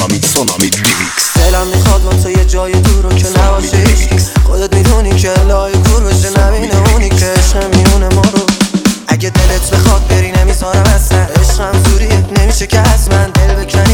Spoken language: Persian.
سونامی ریمیکس. دلم میخواد وان تو یه جای دور رو که نباشه هیچکی، خودت میدونی که لای کور بشه نبینه اونی که عشق میونه ما رو. اگه دلت بخواد بری نمیذارم اصلا، عشقم زوریه نمیشه که از من دل بکنی